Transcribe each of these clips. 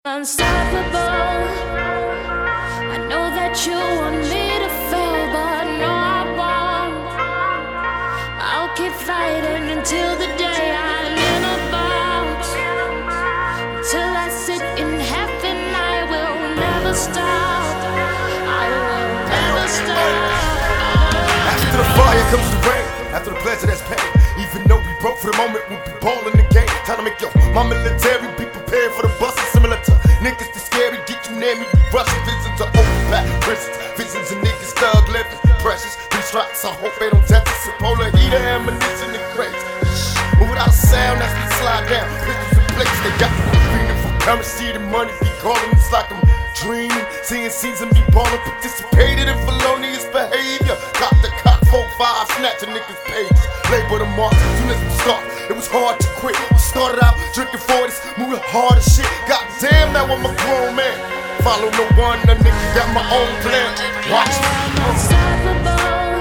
Unstoppable. I know that you want me to fail, but no, I won't. I'll keep fighting until the day I'm in a box. Till I sit in heaven, I will never stop. I will never stop. After the fire comes the rain. After the pleasure, that's pain. Even though we broke for the moment, we'll be ballin' the game. Time to make my military be prepared for the buses. Similar to niggas that's scary, get you near me. We rushing visions of open back prisons. Visions of niggas thug living. Precious, these strikes, I hope they don't test us. Polar heater, ammunition, and crates. But without a sound, that's me slide down. Pistols in place, they got me feeling for currency. The money be calling, it's like I'm dreaming. Seeing scenes of me ballin', participated in felonious behavior. Got the cock 4-5, snatching niggas' pages. Label the mark, soon as we start, it was hard to quit. Started out drinking 40s, moving hard as shit. Goddamn, now I'm a grown man. Follow no one, a nigga got my own plan. Watch me. Unstoppable.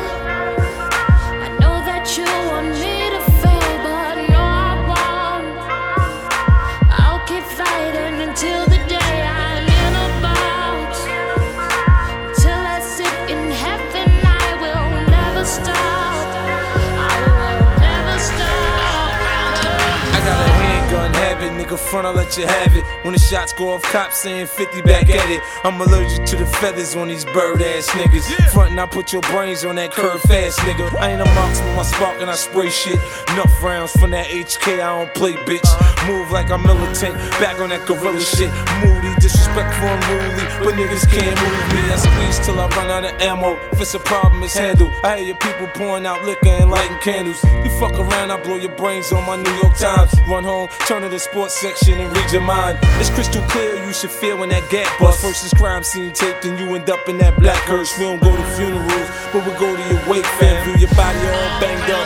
I know that you want me to fail, but no, I won't. I'll keep fighting until the day I'm in a box. Till I sit in heaven, I will never stop. I will never stop. I got a handgun habit, nigga front, I'll let you have it. When the shots go off, cops saying 50 back at it. I'm allergic to the feathers on these bird ass niggas. Frontin', I put your brains on that curve fast, nigga. I ain't a marksman, my spark and I spray shit. Enough rounds from that HK, I don't play, bitch. Move like I'm militant, back on that gorilla shit. Moody, disrespectful, unruly, but niggas can't move me. I squeeze till I run out of ammo. If it's a problem, it's handled. I hear your people pouring out liquor and lighting candles. You fuck around, I blow your brains on my New York Times. Run home, turn to the sports section and read your mind. It's crystal clear, you should feel when that gap bust. Versus crime scene taped and you end up in that black hearse. We don't go to funerals, but we go to your wake, fam. View your body all banged up.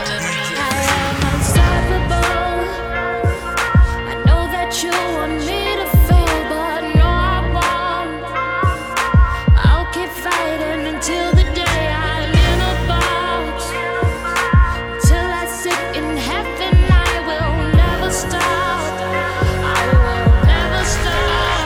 Unstoppable. I know that you want me to fail, but no, I won't. I'll keep fighting until the day I'm in a box. Till I sit in heaven, I will never stop. I will never stop.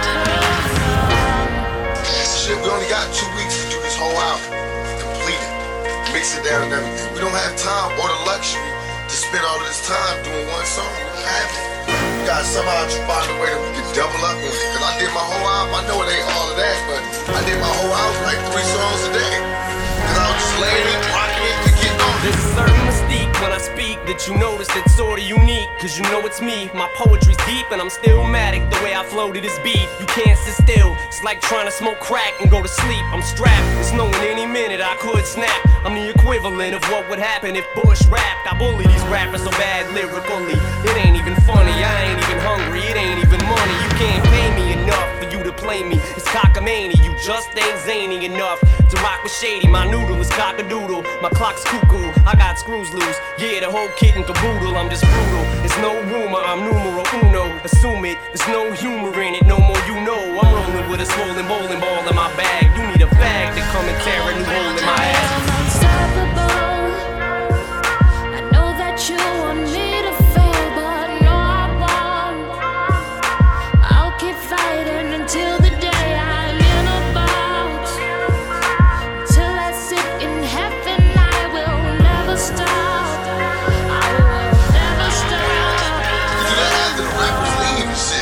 Shit, we only got 2 weeks to do this whole album. Complete it. Mix it down and everything. We don't have time or the luxury to spend all of this time doing one song. We don't have it. We gotta somehow find a way that we can double up on it. Cause I did my whole album, I know it ain't all of that, but I did my whole album like 3 songs a day. Cause I was just laying it, rocking it, and getting on it. There's a certain mystique when I speak that you notice that's sorta unique. Cause you know it's me, my poetry's deep and I'm stillmatic. The way I flow to this beat, you can't sit still. It's like trying to smoke crack and go to sleep. I'm strapped, it's knowing any minute I could snap. I'm the equivalent of what would happen if Bush rapped. I bully these rappers so bad lyrically. It ain't even funny, I ain't even hungry, it ain't even money. You can't pay me enough for you to play me. It's cockamamie, you just ain't zany enough to rock with Shady. My noodle is cock-a-doodle, my clock's cuckoo. I got screws loose, yeah, the whole kit and caboodle. I'm just brutal, it's no rumor, I'm numero uno. Assume it, there's no humor in it, no more you know. I'm rolling with a swollen bowling ball in my bag. You need a bag to come and tear a new hole in my ass. Unstoppable.